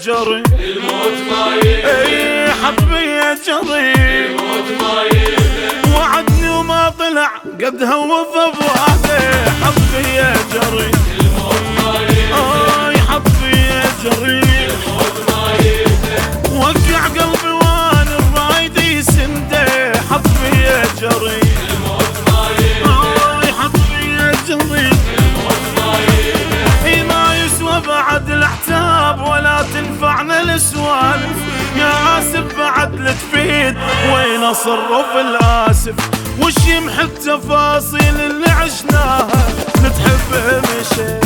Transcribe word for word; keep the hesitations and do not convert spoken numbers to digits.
جري الموت ما يهدى اي حبي جري الموت ما يهدى وعدني وما طلع قد هوف بوعده حبي جري الموت ما يهدى اي حبي جري الموت ما يهدى وقع قلبي وانا الرايد يسنده حبي جري الموت ما يهدى اي حبي جري الموت ما يهدى اي ما يسوى بعد الاحتاب ولا تنفعنا السوالف يا اسف بعد لا تفيد وين اصرف الاسف وش يمحي التفاصيل اللي عشناها نتحب مشي